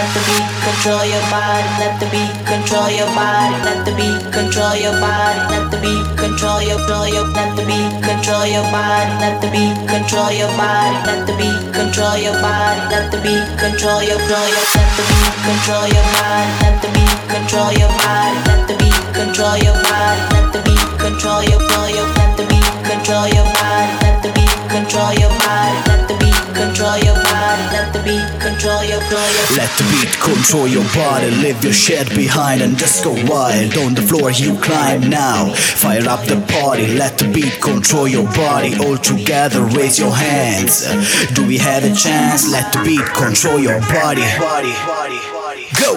let the beat control your body, let the beat control your body, let the beat control your body, let the beat control your let the beat control your body, let the beat control your body, let the beat control your body, let the beat control your let the beat control your body, let the beat control your body, let the beat control your body, let the beat control your let the beat control your body, let the beat control your body, let the beat control your body, let the beat control your let the beat control your body, leave your shit behind and just go wild. On the floor you climb now, fire up the party, let the beat control your body. All together raise your hands. Do we have a chance? Let the beat control your body. Go!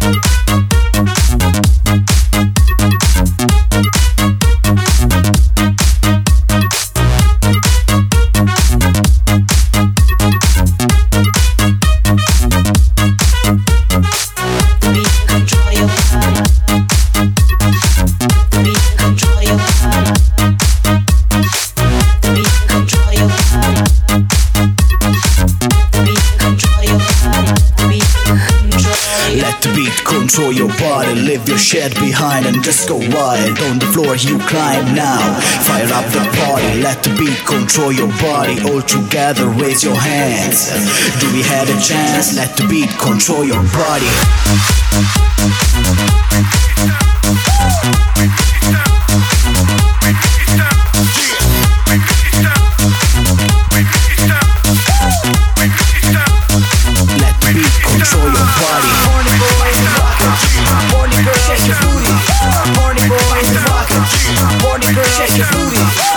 Let the beat control your body, leave your shit behind and just go wild. On the floor you climb now, fire up the party, let the beat control your body. All together raise your hands. Do we have a chance? Let the beat control your body. Let the beat control your body. Horny boys rockin', horny girls shake your booty. Horny boys rockin', horny girls shake your booty.